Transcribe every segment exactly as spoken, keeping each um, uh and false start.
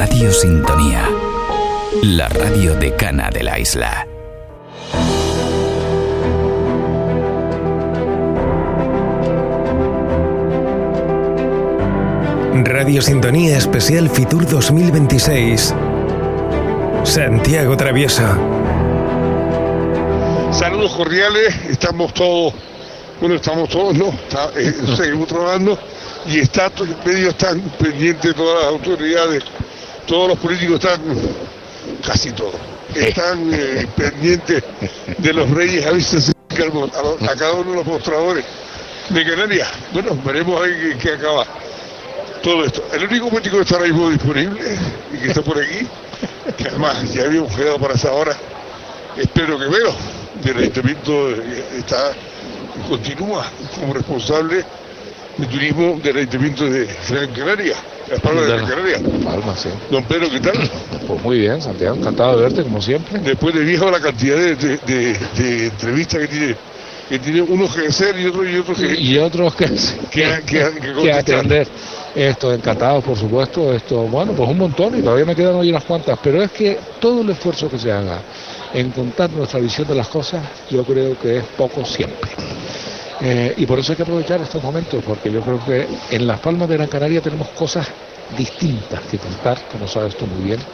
Radio Sintonía, la radio decana de la isla. Radio Sintonía Especial Fitur dos mil veintiséis. Santiago Travieso. Saludos cordiales, estamos todos, bueno, estamos todos, no, está, eh, seguimos trabajando y está, medio están pendientes todas las autoridades, todos los políticos están, casi todos, están eh, pendientes de los reyes, a veces se acercan a, a cada uno de los mostradores de Canarias. Bueno, veremos ahí que, que acaba todo esto. El único político que está ahora mismo disponible y que está por aquí, que además ya habíamos quedado para esa hora, espero que Vero del Ayuntamiento está, continúa como responsable de turismo del Ayuntamiento de Gran Canaria, Las Palmas de Gran Canaria. Palma, sí. Don Pedro, ¿qué tal? Pues muy bien, Santiago, encantado de verte como siempre. Después de viejo la cantidad de, de, de, de entrevistas que tiene, que tiene unos que hacer y otros y otros que y otros que, que, que, que, que atender. Esto, encantado, por supuesto, esto, bueno, pues un montón y todavía me quedan hoy unas cuantas, pero es que todo el esfuerzo que se haga en contar nuestra visión de las cosas, yo creo que es poco siempre. Eh, y por eso hay que aprovechar estos momentos, porque yo creo que en Las Palmas de Gran Canaria tenemos cosas distintas que contar, como sabes tú muy bien,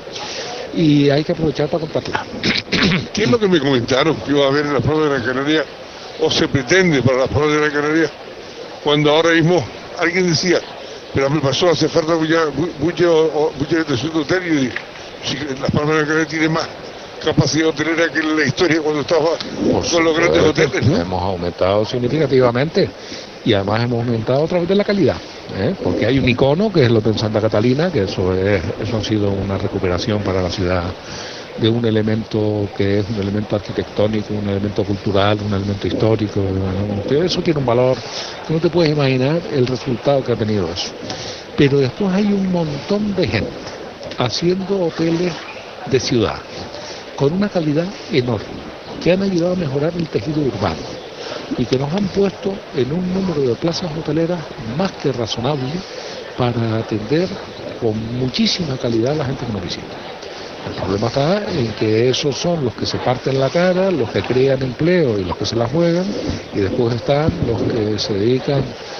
y hay que aprovechar para contarlas. ¿Qué es lo que me comentaron que iba a haber en Las Palmas de Gran Canaria, o se pretende para Las Palmas de Gran Canaria, cuando ahora mismo alguien decía, pero me pasó, hace falta mucha, mucha, mucha atención de hotel, y si Las Palmas de Gran Canaria tiene más capacidad hotelera que en la historia cuando estaba por con los grandes hoteles, ¿no? Hemos aumentado significativamente y además hemos aumentado a través de la calidad, ¿eh? Porque hay un icono que es el Hotel Santa Catalina, que eso es, eso ha sido una recuperación para la ciudad de un elemento que es un elemento arquitectónico, un elemento cultural, un elemento histórico, ¿no? Eso tiene un valor que no te puedes imaginar el resultado que ha tenido eso. Pero después hay un montón de gente haciendo hoteles de ciudad con una calidad enorme, que han ayudado a mejorar el tejido urbano y que nos han puesto en un número de plazas hoteleras más que razonable para atender con muchísima calidad a la gente que nos visita. El problema está en que esos son los que se parten la cara, los que crean empleo y los que se la juegan, y después están los que se dedican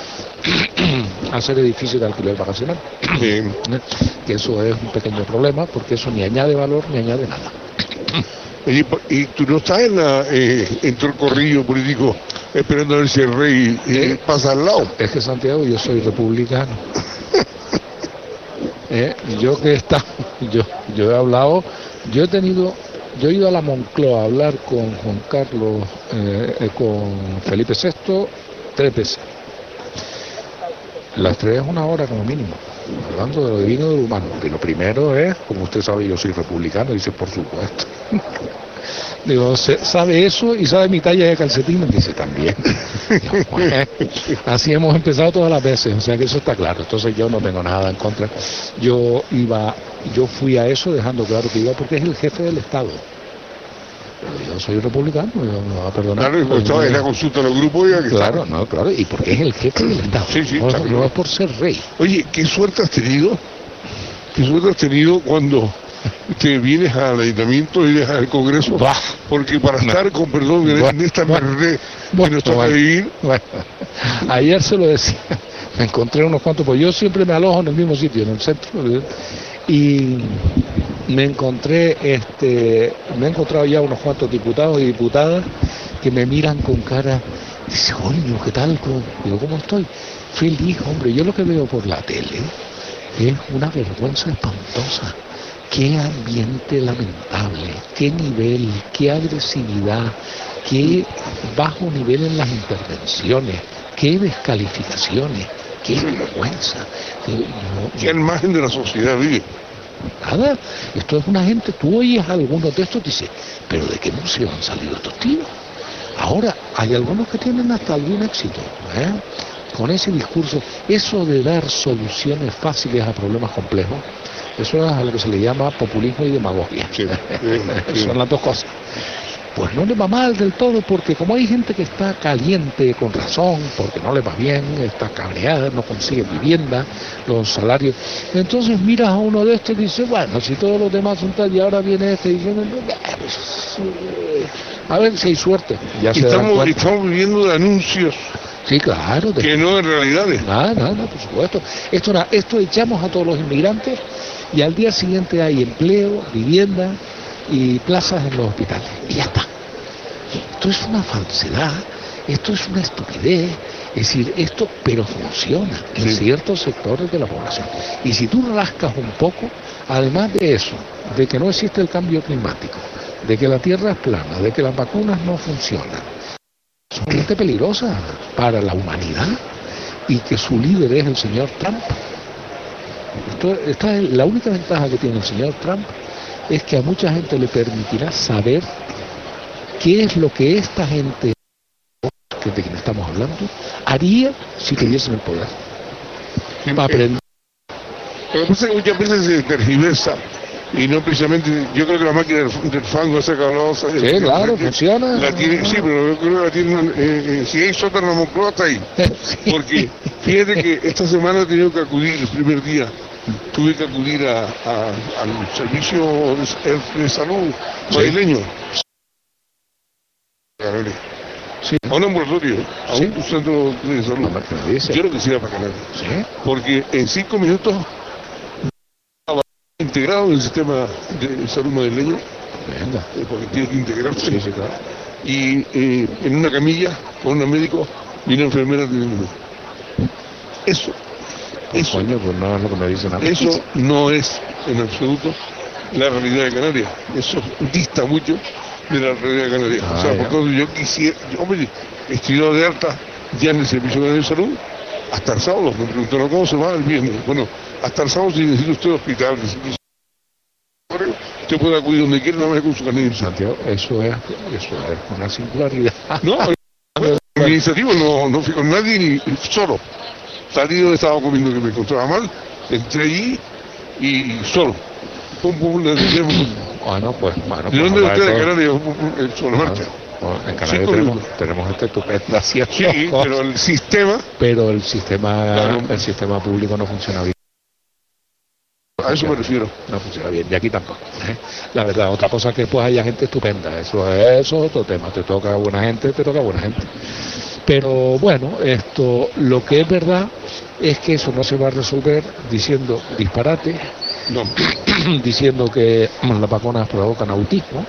a hacer edificios de alquiler vacacional. Sí. Que eso es un pequeño problema, porque eso ni añade valor ni añade nada. Y, y tú no estás en, la, eh, en todo el corrillo político esperando a ver si el rey eh, pasa al lado. Es que, Santiago, yo soy republicano. eh, yo que he estado, yo, yo he hablado, yo he tenido, yo he ido a la Moncloa a hablar con Juan Carlos, eh, con Felipe sexto, tres veces. Las tres es una hora como mínimo, hablando de lo divino y de lo humano. Y lo primero es, como usted sabe, yo soy republicano, dice, por supuesto. Digo, ¿sabe eso y sabe mi talla de calcetín? Dice, también. Digo, bueno, así hemos empezado todas las veces, o sea que eso está claro. Entonces yo no tengo nada en contra. Yo iba, yo fui a eso dejando claro que iba porque es el jefe del Estado. Yo soy republicano, yo no va a perdonar. Claro, y pues estaba en la consulta de los grupos ya que Claro, estaba. no, claro, y porque es el jefe del Estado. Sí, sí, no, está no claro. es por ser rey. Oye, ¿qué suerte has tenido? ¿Qué suerte has tenido cuando te vienes al ayuntamiento y dejas el Congreso? Bah. Porque para No. estar, con perdón, en, Bah. en esta Bah. merre Bah. que nos toca Bueno. vivir, Bueno, ayer se lo decía, me encontré unos cuantos, pues yo siempre me alojo en el mismo sitio, en el centro, ¿verdad? Y me encontré, este, me he encontrado ya unos cuantos diputados y diputadas que me miran con cara, dice, coño, ¿qué tal? Digo, ¿cómo estoy? Feliz, hombre, yo lo que veo por la tele es una vergüenza espantosa. Qué ambiente lamentable, qué nivel, qué agresividad, qué bajo nivel en las intervenciones, qué descalificaciones, qué vergüenza. No, ¿qué imagen de la sociedad vive? Nada, esto es una gente, tú oyes algunos de estos y dices, pero ¿de qué museo han salido estos tíos? Ahora, hay algunos que tienen hasta algún éxito, ¿eh? Con ese discurso, eso de dar soluciones fáciles a problemas complejos, eso es a lo que se le llama populismo y demagogia. Sí, sí, sí. Son las dos cosas. pues no le va mal del todo, porque como hay gente que está caliente con razón, porque no le va bien, está cabreada, no consigue vivienda, los salarios, entonces miras a uno de estos y dices, bueno, si todos los demás son tal y ahora viene este diciendo, pues, eh, a ver si hay suerte. Ya se estamos, estamos viviendo de anuncios. Sí, claro. De... Que no en realidades. Nada, nada, por supuesto. Esto, esto echamos a todos los inmigrantes y al día siguiente hay empleo, vivienda y plazas en los hospitales. Y ya está. Esto es una falsedad, esto es una estupidez. Es decir, esto, pero funciona en sí. ciertos sectores de la población. Y si tú rascas un poco, además de eso, de que no existe el cambio climático, de que la Tierra es plana, de que las vacunas no funcionan, son gente peligrosa para la humanidad y que su líder es el señor Trump. Esto, esta es la única ventaja que tiene el señor Trump, es que a mucha gente le permitirá saber qué es lo que esta gente, que de quien estamos hablando, haría si tuviesen el poder. Sí, para aprender. Lo que pasa es que muchas veces se tergiversa. Y no precisamente, yo creo que la máquina del, del fango esa que hablamos... Sí, el, claro, el, funciona. La tiene, sí, pero yo creo que la tiene... Eh, eh, si hay sótano Moncloa, está ahí. Sí. Porque fíjate que esta semana he tenido que acudir, el primer día, tuve que acudir a, a, al servicio de, de salud madrileño. Sí. A un ambulatorio, a sí. un centro de salud. Yo lo quisiera para Canarias. ¿Sí? Porque en cinco minutos... integrado en el sistema de salud madrileño, eh, porque tiene que integrarse, sí, sí, claro. Y eh, en una camilla con un médico y una enfermera atendiendo. Eso, eso, coño, pues no es lo que me dicen a mí. Eso no es en absoluto la realidad de Canarias. Eso dista mucho de la realidad de Canarias. Ah, o sea, por tanto, yo quisiera, yo, hombre, estudiado de alta ya en el Servicio de Salud hasta el sábado. Me preguntaron cómo se va el viernes. Bueno, hasta el sábado, si necesita usted hospital, usted puede acudir donde quiera, nada más con su carnet. Santiago, eso es, eso es una singularidad. No, administrativo, no, no fui con nadie ni solo. Salí donde estaba comiendo que me encontraba mal, entré allí y solo. Pum, pum, le dije, bueno, pues, bueno. ¿De dónde usted de Canarias? Sobre marcha. Bueno, en Canarias tenemos, tenemos este estupenda cierto. Sí, pero el sistema. Pero el sistema, claro. el sistema público no funciona bien. A eso me refiero. No funciona bien, y aquí tampoco. ¿eh? La verdad, otra cosa que pues haya gente estupenda, eso es, eso es otro tema, te toca a buena gente, te toca a buena gente. Pero bueno, esto, lo que es verdad es que eso no se va a resolver diciendo disparate, no. diciendo que las vacunas provocan autismo,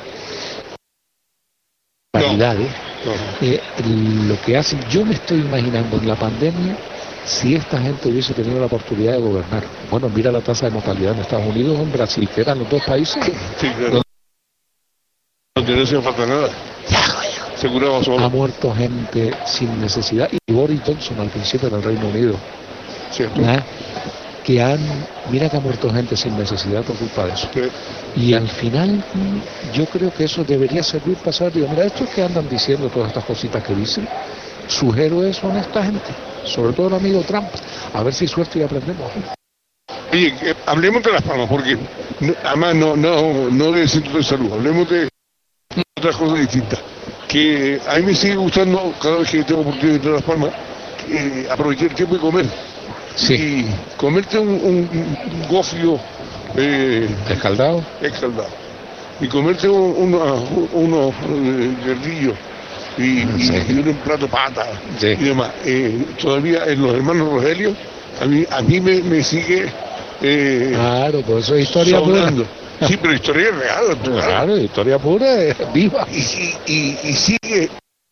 variedades. No. No. Eh, lo que hace, yo me estoy imaginando en la pandemia, si esta gente hubiese tenido la oportunidad de gobernar. Bueno, mira la tasa de mortalidad en Estados Unidos o en Brasil, que eran los dos países. Sí, claro. Donde no hacía falta nada. Se curaba solo. Ha muerto gente sin necesidad. Y Boris Johnson al principio en el Reino Unido. Cierto. ¿Eh? Que han, mira que ha muerto gente sin necesidad por culpa de eso. Sí. Y al final, yo creo que eso debería servir para saber, digo, mira, estos que andan diciendo todas estas cositas que dicen, sus héroes son esta gente. Sobre todo el amigo Trump, a ver si suerte y aprendemos. Oye, eh, hablemos de Las Palmas, porque no, además no, no, no del centro de salud, hablemos de otras cosas distintas. Que a mí me sigue gustando, cada vez que tengo oportunidad de ir a Las Palmas, eh, aprovechar el tiempo y comer. Sí. Y comerte un, un, un gofio eh, escaldado. escaldado. Y comerte un, unos uno, eh, guerrillos. Y, sí. y, y un plato pata sí. y demás. Eh, todavía en los hermanos Rogelio, a mí, a mí me, me sigue. Eh, claro, pues eso es historia sonando. Pura. Sí, pero historia real. Claro, claro, historia pura, es viva. Y, y, y, y sigue.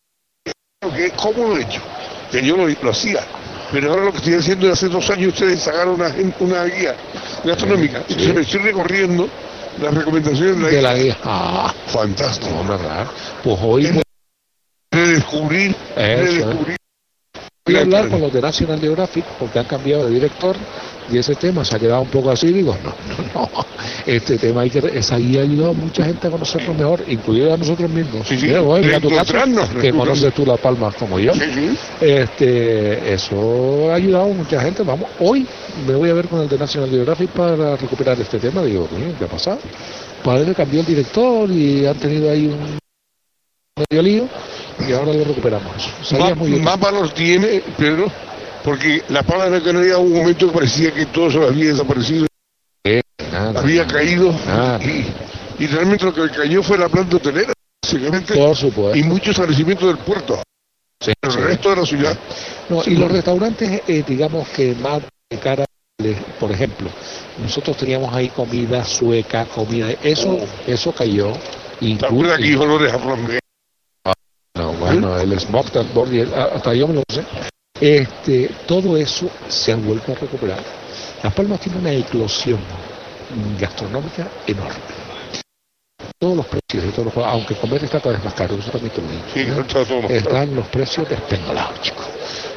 ¿Cómo lo he hecho? Que yo lo, lo hacía. Pero ahora lo que estoy haciendo es hace dos años ustedes sacaron una, una guía gastronómica. Sí. Entonces me estoy recorriendo las recomendaciones de la de guía. La guía. Ah, fantástico. No, verdad. Pues hoy. Es de descubrir, de descubrir. Voy a hablar con los de National Geographic porque han cambiado de director y ese tema se ha quedado un poco así. Digo, no, no, no. Este tema hay que. Esa guía ha ayudado a mucha gente a conocernos mejor, incluido a nosotros mismos. Sí, sí. Mira, bueno, mira tu caso, que conoces tú Las Palmas como yo. Sí, sí. Este, eso ha ayudado a mucha gente. Vamos, hoy me voy a ver con el de National Geographic para recuperar este tema. Digo, ¿qué ha pasado? Padre cambió el director y han tenido ahí un medio lío y ahora lo recuperamos. Más, más valor tiene, Pedro, porque la Palma de Gran Canaria hubo un momento que parecía que todo se había desaparecido, eh, nada, había nada, caído, nada. Y, y realmente lo que cayó fue la planta hotelera, básicamente, por supuesto, y muchos establecimientos del puerto, sí, el sí. resto de la ciudad. No, y los restaurantes, eh, digamos que más de cara, por ejemplo, nosotros teníamos ahí comida sueca, comida, eso, eso cayó. ¿Te acuerdas que dijo Lores a Flamengo? No, bueno, el smoke hasta yo me lo sé. Este, todo eso se ha vuelto a recuperar. Las Palmas tiene una eclosión gastronómica enorme. Todos los precios de todos los, aunque comer está cada vez más caro, eso también te lo digo. Sí, ¿no? Está todo más Están caro. Los precios despendolados, chicos.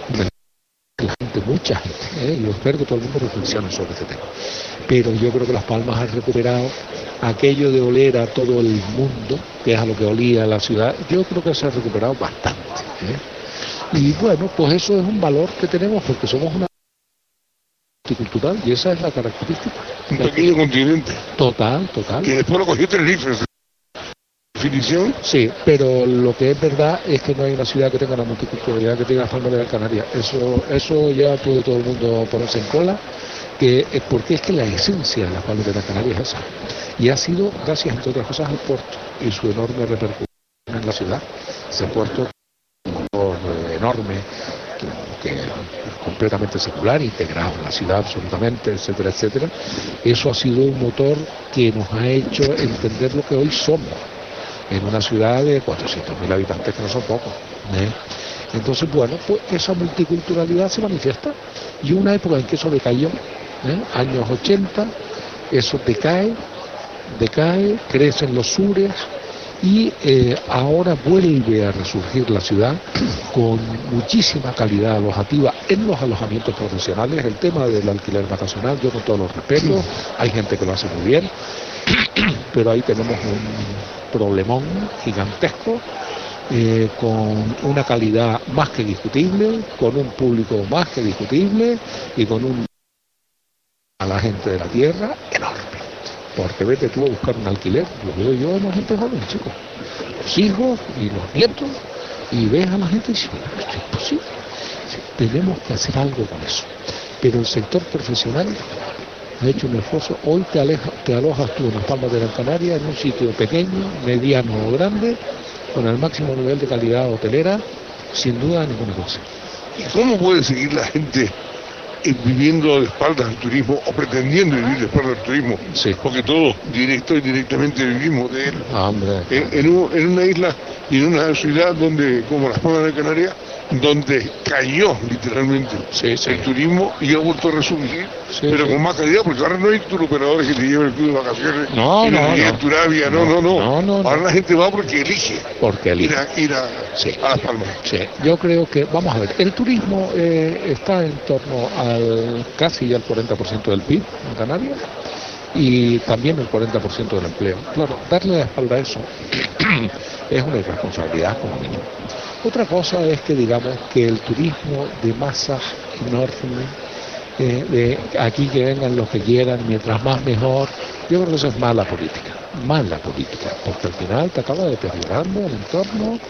La gente, mucha gente, ¿eh? Yo espero que todo el mundo reflexione sobre este tema. Pero yo creo que Las Palmas han recuperado aquello de oler a todo el mundo, que es a lo que olía la ciudad. Yo creo que se ha recuperado bastante, ¿eh? Y bueno, pues eso es un valor que tenemos porque somos una multicultural y esa es la característica. Un pequeño continente. Total, total. Que después lo cogió Tenerife. Definición. Sí, pero lo que es verdad es que no hay una ciudad que tenga la multiculturalidad que tenga Las Palmas de Gran Canaria. Eso, eso ya puede todo el mundo ponerse en cola, que es porque es que la esencia de Las Palmas de Gran Canaria es esa. Y ha sido gracias, entre otras cosas, al puerto y su enorme repercusión en la ciudad. Ese puerto enorme, que, que es completamente secular, integrado en la ciudad absolutamente, etcétera, etcétera. Eso ha sido un motor que nos ha hecho entender lo que hoy somos, en una ciudad de cuatrocientos mil habitantes, que no son pocos, ¿eh? Entonces, bueno, pues esa multiculturalidad se manifiesta, y una época en que eso decayó, ¿eh? Años ochenta, eso decae, decae, crecen los sures, y eh, ahora vuelve a resurgir la ciudad con muchísima calidad alojativa en los alojamientos profesionales. El tema del alquiler vacacional, yo con todos los respetos, hay gente que lo hace muy bien, pero ahí tenemos un problemón gigantesco, eh, con una calidad más que discutible, con un público más que discutible y con un a la gente de la tierra enorme. Porque vete tú a buscar un alquiler, lo veo yo en la gente joven, chicos, los hijos y los nietos, y ves a la gente y dices, esto es imposible. Tenemos que hacer algo con eso. Pero el sector profesional ha hecho un esfuerzo. Hoy te, aleja, te alojas tú en Las Palmas de Gran Canaria, en un sitio pequeño, mediano o grande, con el máximo nivel de calidad hotelera, sin duda ninguna cosa. ¿Y cómo puede seguir la gente eh, viviendo de espaldas al turismo o pretendiendo vivir de espaldas al turismo? Sí. Porque todos, directo y directamente, vivimos de él. Ah, hombre. En, en, un, en una isla y en una ciudad donde, como Las Palmas de Gran Canaria, donde cayó literalmente sí, sí. el turismo y ha vuelto a resurgir, sí, pero sí. con más calidad, porque ahora no hay turoperadores que te lleven el club de vacaciones, no, y no, no, no. Turavia, no, no, no, no, no, no. Ahora la gente va porque elige, porque elige. ir, a, ir a, sí. a Las Palmas. Sí. Yo creo que, vamos a ver, el turismo eh, está en torno al casi al cuarenta por ciento del P I B en Canarias y también el cuarenta por ciento del empleo. Claro, darle la espalda a eso es una irresponsabilidad como mínimo. Otra cosa es que digamos que el turismo de masas enorme, eh, de aquí que vengan los que quieran, mientras más mejor, yo creo que eso es mala política, mala política, porque al final te acaba deteriorando el entorno,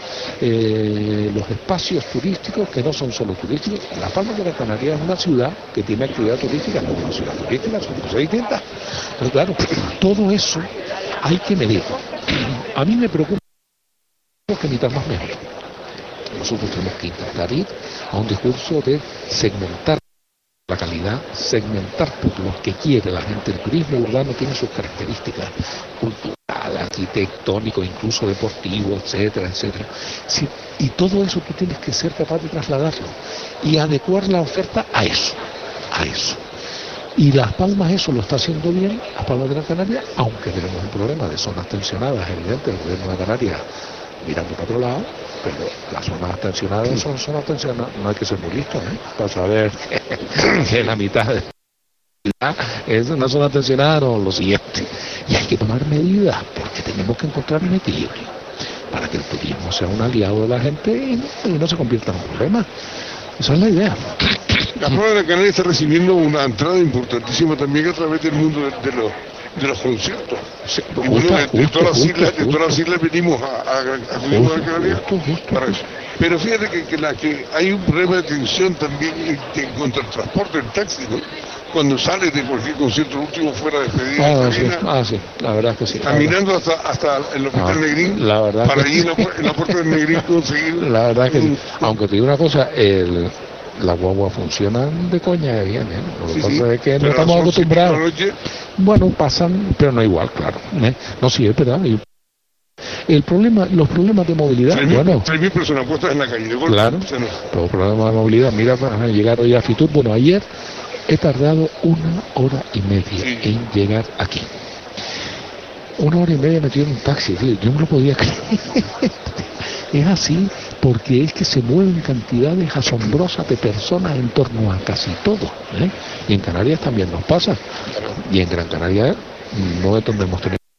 eh, los espacios turísticos que no son solo turísticos. Las Palmas de Gran Canaria es una ciudad que tiene actividad turística, no es una ciudad turística, son cosas distintas, pero claro, todo eso hay que medirlo. A mí me preocupa que mientras más mejor. Nosotros tenemos que intentar ir a un discurso de segmentar la calidad, segmentar por lo que quiere la gente. El turismo urbano tiene sus características cultural, arquitectónico, incluso deportivo, etcétera, etcétera. Sí, y todo eso tú tienes que ser capaz de trasladarlo y adecuar la oferta a eso, a eso. Y Las Palmas eso lo está haciendo bien, Las Palmas de Gran Canaria, aunque tenemos un problema de zonas tensionadas, evidente, el gobierno de Canarias mirando para otro lado, pero las zonas tensionadas son zonas tensionadas, no hay que ser muy listo, ¿eh? Para saber que la mitad de la es una zona tensionada o lo siguiente. Y hay que tomar medidas, porque tenemos que encontrar un equilibrio para que el turismo sea un aliado de la gente y no, y no se convierta en un problema. Esa es la idea. La Palma de Gran Canaria está recibiendo una entrada importantísima también a través del mundo de, de los de los conciertos. Sí, Y bueno, justo, de, de justo, todas las justo, islas, de justo. todas las islas venimos a, a, Gran- a Turismo de Gran Canaria Justo, justo, para eso. Pero fíjate que, que, la, que hay un problema de tensión también en, en cuanto al transporte, el taxi, ¿no? Cuando sales de cualquier concierto, el último fuera despedida, Ah, sí, Carolina, ah, sí, la verdad es que sí. caminando hasta, hasta el hospital Ah, Negrín, la verdad para que ir en la, pu- en la puerta del Negrín conseguir. La verdad es que sí. un- Aunque te digo una cosa, el, la guagua funciona de coña de bien, ¿eh? Lo que Sí, pasa sí, es que no pero a las estamos once y pico de acostumbrados. la noche, Bueno, pasan, pero no igual, claro. ¿eh? No, sí, es verdad. y- El problema, los problemas de movilidad, tres mil bueno, tres mil personas puestas en la calle de golpe. claro, O sea, no. los problemas de movilidad, mira, para llegar hoy a Fitur, bueno, ayer he tardado una hora y media Sí. en llegar aquí. Una hora y media metido en un taxi, tío, yo no lo podía creer. Es así, porque es que se mueven cantidades asombrosas de personas en torno a casi todo. ¿eh? Y en Canarias también nos pasa. Y en Gran Canaria no es donde hemos tenido.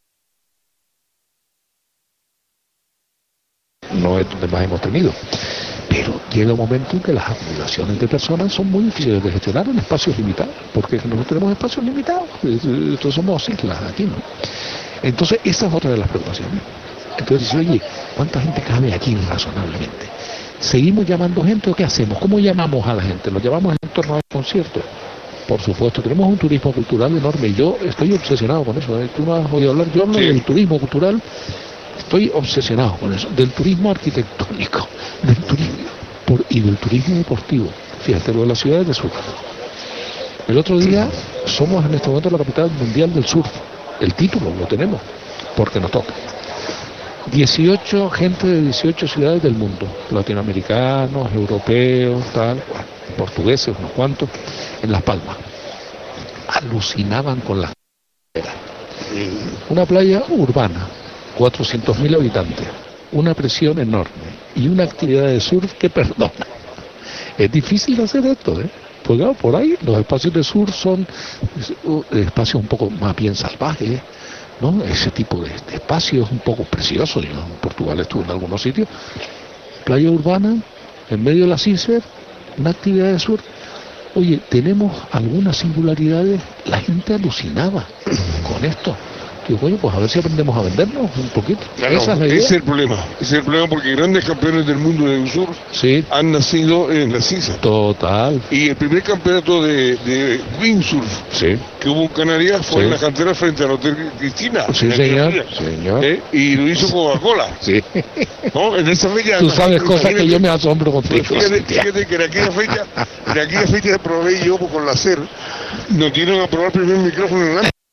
No es donde más hemos tenido. Pero llega un momento en que las acumulaciones de personas son muy difíciles de gestionar en espacios limitados, porque nosotros tenemos espacios limitados. Entonces somos islas aquí, ¿no? Entonces, esa es otra de las preocupaciones. Entonces, dice, oye, ¿cuánta gente cabe aquí razonablemente? ¿Seguimos llamando gente o qué hacemos? ¿Cómo llamamos a la gente? ¿Lo llamamos en torno al concierto? Por supuesto, tenemos un turismo cultural enorme. Yo estoy obsesionado con eso. ¿eh? Tú no has oído hablar, yo hablo Sí. del turismo cultural. Estoy obsesionado con eso. Del turismo arquitectónico, del turismo por, y del turismo deportivo. Fíjate, lo de las ciudades de surf. El otro día somos en este momento la capital mundial del surf. El título lo tenemos, porque nos toca. dieciocho, gente de dieciocho ciudades del mundo, latinoamericanos, europeos, tal, bueno, portugueses, unos cuantos, en Las Palmas. Alucinaban con las playas. Una playa urbana, cuatrocientos mil habitantes, una presión enorme y una actividad de surf que perdona. Es difícil hacer esto, ¿eh? Pues claro, por ahí los espacios de surf son uh, espacios un poco más bien salvajes, ¿no? Ese tipo de, de espacios un poco preciosos. Yo en Portugal estuve en algunos sitios. Playa urbana, en medio de las islas, una actividad de surf. Oye, tenemos algunas singularidades, la gente alucinaba con esto. Digo, coño, pues a ver si aprendemos a vendernos un poquito. Claro, Esa es la ese idea. es el problema. Ese es el problema porque grandes campeones del mundo del surf Sí, han nacido en las islas. total. Y el primer campeonato de, de windsurf Sí, que hubo en Canarias fue Sí. en la cantera frente al Hotel Cristina. sí, en señor. Algeciras. Señor. ¿Eh? Y lo hizo Coca-Cola. Sí. ¿No? En esa fecha. Tú sabes cosas que imagínate, yo me asombro contigo. Pues fíjate, fíjate que en aquella fecha, en aquella fecha probé yo con la SER, nos dieron a probar el primer micrófono en el año.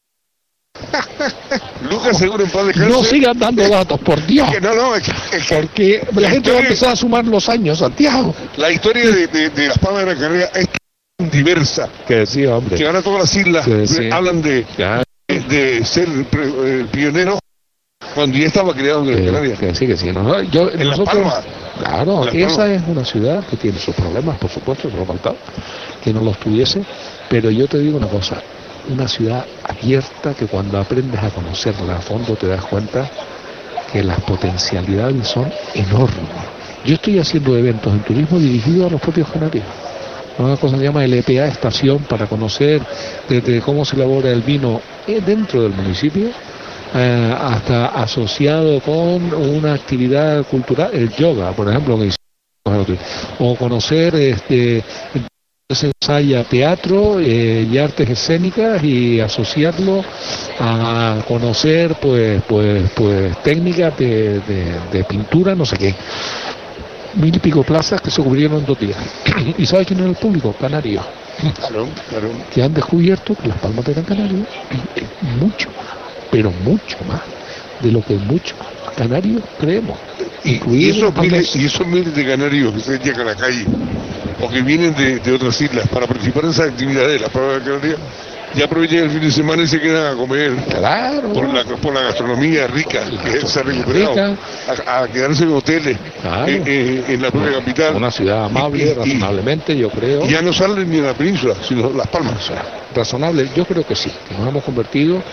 Lucas Seguro en paz descanse. No sigan dando datos, por Dios. Que no, no, es que, es que Porque la gente va a empezar a sumar los años, Santiago. la historia de, de, de Las Palmas de Gran Canaria es tan diversa Que sí, que hombre. ahora todas las islas Que sí. hablan de, Ya, de, de ser pre- eh, pionero cuando ya estaba creado en Gran que, Canaria. que sí, que sí. No, yo, En Las nosotros- Palmas. Claro, En Las esa Palmas. es una ciudad que tiene sus problemas, por supuesto, no faltaba que no los tuviese, pero yo te digo una cosa, una ciudad abierta que cuando aprendes a conocerla a fondo te das cuenta que las potencialidades son enormes. Yo estoy haciendo eventos en turismo dirigidos a los propios canarios. Una cosa se llama L P A Estación, para conocer desde cómo se elabora el vino eh, dentro del municipio, eh, hasta asociado con una actividad cultural, el yoga, por ejemplo, que hicimos, o conocer este se ensaya teatro eh, y artes escénicas y asociarlo a conocer pues pues pues técnicas de, de, de pintura, no sé qué. Mil y pico plazas que se cubrieron en dos días. ¿Y sabes quién es el público? Canarios. Claro, claro. Que han descubierto que Las Palmas de Gran Canaria es mucho más, pero mucho más de lo que muchos canarios creemos. Y, y, Incluidos esos Las Palmas. miles, y esos miles de canarios que se llegan a la calle o que vienen de, de otras islas para participar en esas actividades de Las Palmas de Gran Canaria, ya aprovechan el fin de semana y se quedan a comer Claro. por la, por la gastronomía rica que se ha recuperado, Rica. a, a quedarse en hoteles Claro. en, en- en la propia capital. Una ciudad amable, Y- y- razonablemente, yo creo. Y ya no salen ni a la península, sino Las Palmas. O sea, razonable, yo creo que sí, que nos hemos convertido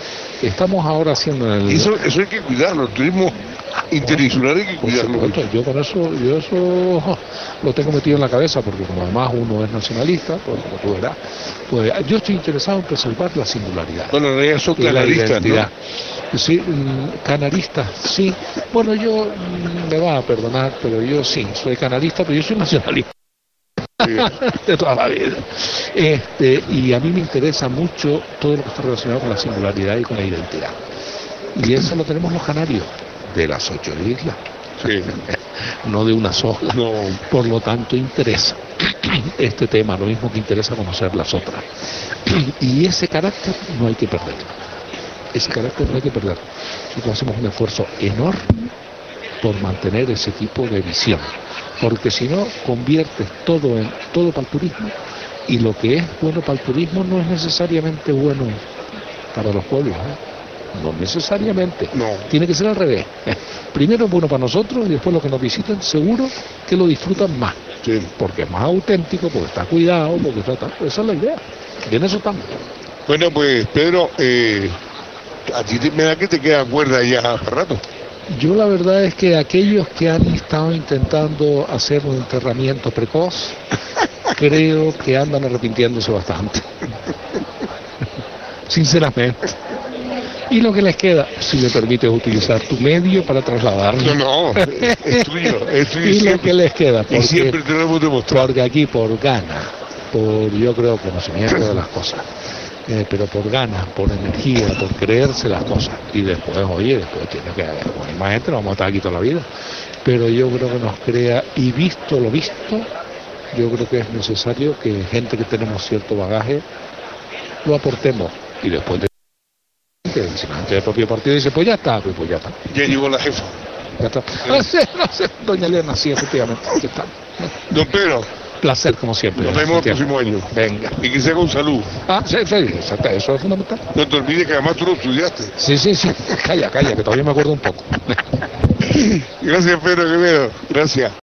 estamos ahora haciendo el... Eso, eso hay que cuidarlo, el turismo interinsular hay que Por cuidarlo. supuesto, yo con eso, yo eso lo tengo metido en la cabeza, porque como además uno es nacionalista, pues como tú verás, pues yo estoy interesado en preservar la singularidad. Bueno, en realidad son y la canaristas, identidad. ¿no? Sí, mm, canarista, sí. Bueno, yo mm, me va a perdonar, pero yo sí, soy canarista, pero yo soy nacionalista. Sí. De toda la vida. Este, y a mí me interesa mucho todo lo que está relacionado con la singularidad y con la identidad. Y eso lo tenemos los canarios, de las ocho islas, Sí. no de una sola. No. Por lo tanto, interesa este tema, lo mismo que interesa conocer las otras. Y ese carácter no hay que perderlo. Ese carácter no hay que perderlo. Nosotros hacemos un esfuerzo enorme por mantener ese tipo de visión. Porque si no, conviertes todo en todo para el turismo, y lo que es bueno para el turismo no es necesariamente bueno para los pueblos, ¿eh? No necesariamente. No. Tiene que ser al revés. Primero es bueno para nosotros y después los que nos visitan seguro que lo disfrutan más. Sí. Porque es más auténtico, porque está cuidado, porque está tal. Esa es la idea. Y en eso estamos. Bueno, pues Pedro, eh, a ti te, me da que te queda cuerda ya para rato. Yo la verdad es que aquellos que han estado intentando hacer un enterramiento precoz, creo que andan arrepintiéndose bastante. Sinceramente. Y lo que les queda, si me permites utilizar tu medio para trasladarlo. No, no, es tuyo, es tuyo. Y lo siempre, que les queda, y porque, siempre te lo hemos demostrado. porque aquí por gana, por yo creo conocimiento de las cosas, eh, pero por ganas, por energía, por creerse las cosas, y después, oye, después tiene que haber más gente, no vamos a estar aquí toda la vida, pero yo creo que nos crea, y visto lo visto, yo creo que es necesario que gente que tenemos cierto bagaje lo aportemos, y después de que el presidente del propio partido dice, pues ya está, pues, pues ya está. Ya llegó la jefa. Ya está. No sé, no sé, doña Elena, sí, efectivamente, aquí está. Don Pedro, Placer, como siempre. nos vemos el próximo año. Venga. Y que sea con salud. Ah, sí, sí, exacto, eso es fundamental. No te olvides que además tú lo estudiaste. Sí, sí, sí. Calla, calla, que todavía me acuerdo un poco. Gracias, Pedro Quevedo. Gracias.